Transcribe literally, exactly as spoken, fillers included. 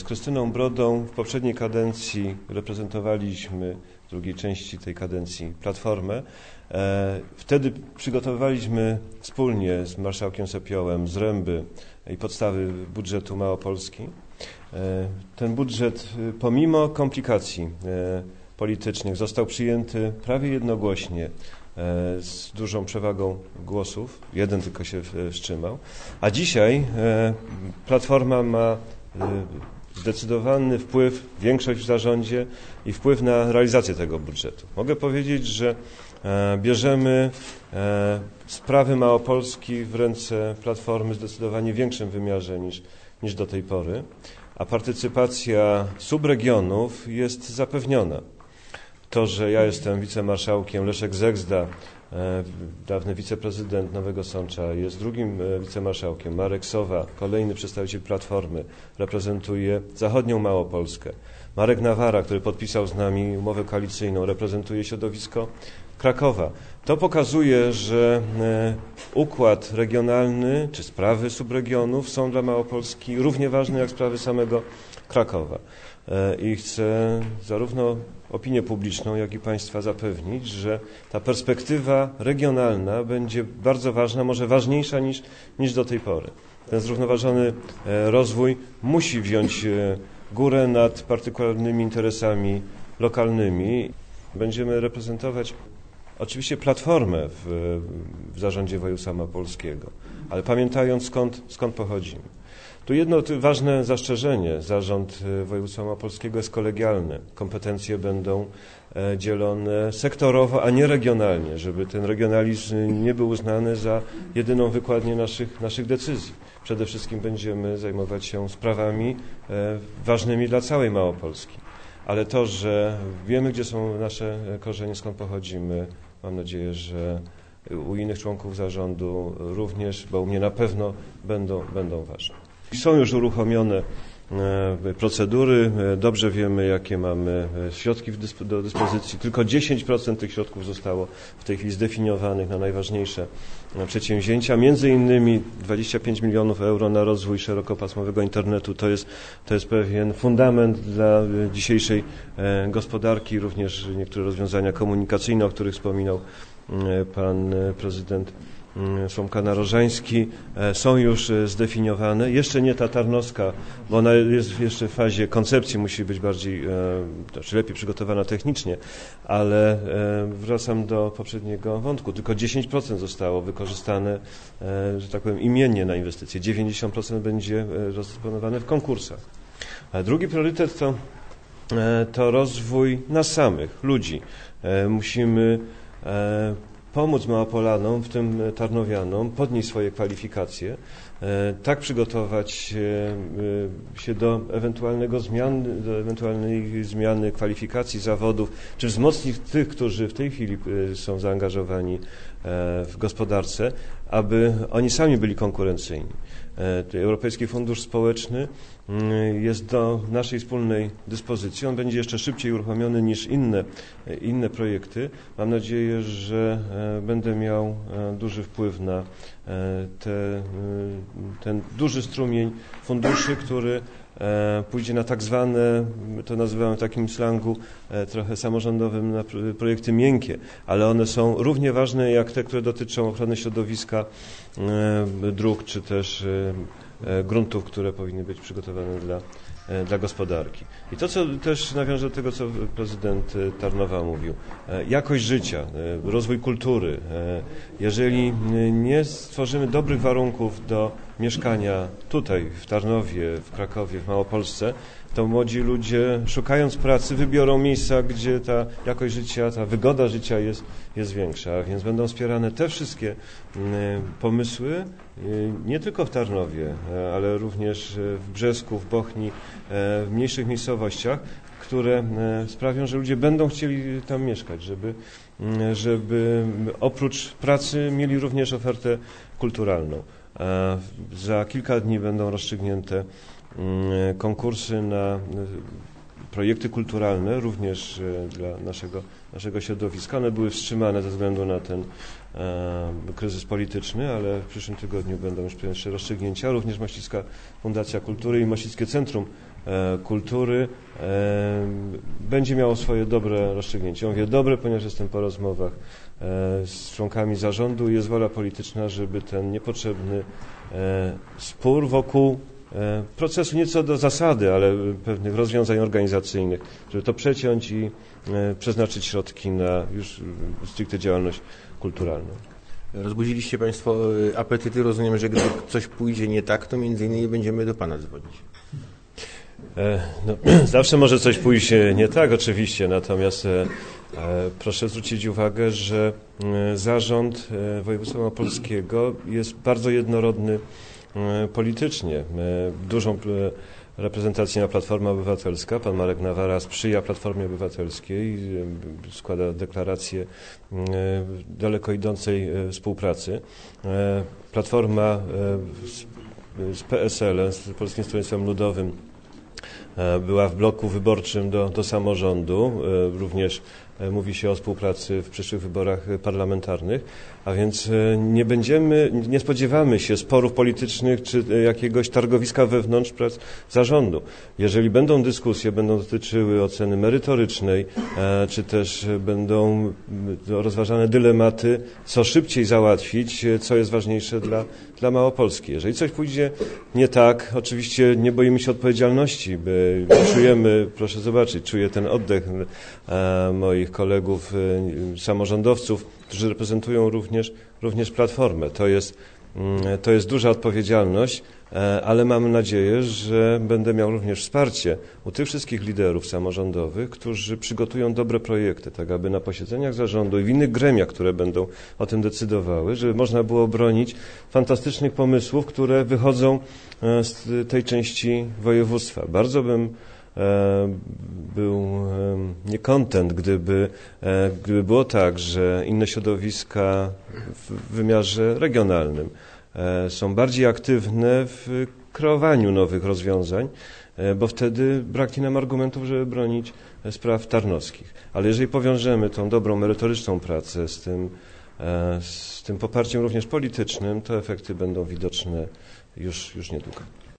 Krystyną Brodą w poprzedniej kadencji reprezentowaliśmy, w drugiej części tej kadencji, Platformę. Wtedy przygotowywaliśmy wspólnie z marszałkiem Sepiołem zręby i podstawy budżetu Małopolski. Ten budżet, pomimo komplikacji politycznych, został przyjęty prawie jednogłośnie z dużą przewagą głosów. Jeden tylko się wstrzymał. A dzisiaj Platforma ma zdecydowany wpływ, większość w zarządzie i wpływ na realizację tego budżetu. Mogę powiedzieć, że bierzemy sprawy Małopolski w ręce Platformy w zdecydowanie większym wymiarze niż, niż do tej pory, a partycypacja subregionów jest zapewniona. To, że ja jestem wicemarszałkiem, Leszek Zegzda, dawny wiceprezydent Nowego Sącza, jest drugim wicemarszałkiem, Marek Sowa, kolejny przedstawiciel Platformy, reprezentuje zachodnią Małopolskę. Marek Nawara, który podpisał z nami umowę koalicyjną, reprezentuje środowisko Krakowa. To pokazuje, że układ regionalny czy sprawy subregionów są dla Małopolski równie ważne jak sprawy samego Krakowa. I chcę zarówno opinię publiczną, jak i Państwa zapewnić, że ta perspektywa regionalna będzie bardzo ważna, może ważniejsza niż, niż do tej pory. Ten zrównoważony rozwój musi wziąć górę nad partykularnymi interesami lokalnymi. Będziemy reprezentować oczywiście Platformę w, w zarządzie województwa małopolskiego, ale pamiętając skąd, skąd pochodzimy. Tu jedno ważne zastrzeżenie. Zarząd województwa małopolskiego jest kolegialny. Kompetencje będą dzielone sektorowo, a nie regionalnie, żeby ten regionalizm nie był uznany za jedyną wykładnię naszych, naszych decyzji. Przede wszystkim będziemy zajmować się sprawami ważnymi dla całej Małopolski. Ale to, że wiemy, gdzie są nasze korzenie, skąd pochodzimy, mam nadzieję, że u innych członków zarządu również, bo u mnie na pewno będą, będą ważne. Są już uruchomione procedury, dobrze wiemy, jakie mamy środki do dyspozycji. Tylko dziesięć procent tych środków zostało w tej chwili zdefiniowanych na najważniejsze przedsięwzięcia. Między innymi dwadzieścia pięć milionów euro na rozwój szerokopasmowego internetu. To jest, to jest pewien fundament dla dzisiejszej gospodarki, również niektóre rozwiązania komunikacyjne, o których wspominał pan prezydent Słomka-Narożański, są już zdefiniowane. Jeszcze nie ta Tarnowska, bo ona jest jeszcze w fazie koncepcji, musi być bardziej, czy lepiej przygotowana technicznie, ale wracam do poprzedniego wątku. Tylko dziesięć procent zostało wykorzystane, że tak powiem, imiennie na inwestycje. dziewięćdziesiąt procent będzie rozdysponowane w konkursach. A drugi priorytet to, to rozwój nas samych, ludzi. Musimy pomóc Małopolanom, w tym Tarnowianom, podnieść swoje kwalifikacje, tak przygotować się do ewentualnego zmian, do ewentualnej zmiany kwalifikacji zawodów, czy wzmocnić tych, którzy w tej chwili są zaangażowani w gospodarce, aby oni sami byli konkurencyjni. Europejski Fundusz Społeczny jest do naszej wspólnej dyspozycji. On będzie jeszcze szybciej uruchomiony niż inne, inne projekty. Mam nadzieję, że będę miał duży wpływ na te, ten duży strumień funduszy, który pójdzie na tak zwane, to nazywamy w takim slangu trochę samorządowym, na projekty miękkie, ale one są równie ważne jak te, które dotyczą ochrony środowiska, dróg czy też gruntów, które powinny być przygotowane dla, dla gospodarki. I to, co też nawiążę do tego, co prezydent Tarnowa mówił. Jakość życia, rozwój kultury. Jeżeli nie stworzymy dobrych warunków do mieszkania tutaj, w Tarnowie, w Krakowie, w Małopolsce, to młodzi ludzie, szukając pracy, wybiorą miejsca, gdzie ta jakość życia, ta wygoda życia jest, jest większa. A więc będą wspierane te wszystkie pomysły, nie tylko w Tarnowie, ale również w Brzesku, w Bochni, w mniejszych miejscowościach, które sprawią, że ludzie będą chcieli tam mieszkać, żeby, żeby oprócz pracy mieli również ofertę kulturalną. Za kilka dni będą rozstrzygnięte konkursy na projekty kulturalne, również dla naszego, naszego środowiska. One były wstrzymane ze względu na ten e, kryzys polityczny, ale w przyszłym tygodniu będą już pierwsze rozstrzygnięcia. Również Mościcka Fundacja Kultury i Mościckie Centrum kultury będzie miało swoje dobre rozstrzygnięcie. Ja mówię dobre, ponieważ jestem po rozmowach z członkami zarządu i jest wola polityczna, żeby ten niepotrzebny spór wokół procesu nie co do zasady, ale pewnych rozwiązań organizacyjnych, żeby to przeciąć i przeznaczyć środki na już stricte działalność kulturalną. Rozbudziliście Państwo apetyty. Rozumiem, że gdy coś pójdzie nie tak, to między innymi będziemy do Pana dzwonić. No, zawsze może coś pójść nie tak, oczywiście, natomiast e, proszę zwrócić uwagę, że zarząd województwa małopolskiego jest bardzo jednorodny e, politycznie. E, dużą e, reprezentację ma Platforma Obywatelska. Pan Marek Nawara sprzyja Platformie Obywatelskiej, e, składa deklarację e, daleko idącej e, współpracy. E, Platforma e, z, z P S L-em, z Polskim Stronnictwem Ludowym, była w bloku wyborczym do, do samorządu. Również mówi się o współpracy w przyszłych wyborach parlamentarnych, a więc nie będziemy, nie spodziewamy się sporów politycznych czy jakiegoś targowiska wewnątrz prac zarządu. Jeżeli będą dyskusje, będą dotyczyły oceny merytorycznej, czy też będą rozważane dylematy, co szybciej załatwić, co jest ważniejsze dla, dla Małopolski. Jeżeli coś pójdzie nie tak, oczywiście nie boimy się odpowiedzialności, by czujemy, proszę zobaczyć, czuję ten oddech moich kolegów samorządowców, którzy reprezentują również, również Platformę. To jest, to jest duża odpowiedzialność, ale mam nadzieję, że będę miał również wsparcie u tych wszystkich liderów samorządowych, którzy przygotują dobre projekty, tak aby na posiedzeniach zarządu i w innych gremiach, które będą o tym decydowały, żeby można było bronić fantastycznych pomysłów, które wychodzą z tej części województwa. Bardzo bym był niekontent, gdyby, gdyby było tak, że inne środowiska w wymiarze regionalnym są bardziej aktywne w kreowaniu nowych rozwiązań, bo wtedy braknie nam argumentów, żeby bronić spraw tarnowskich. Ale jeżeli powiążemy tą dobrą, merytoryczną pracę z tym, z tym poparciem również politycznym, to efekty będą widoczne już, już niedługo.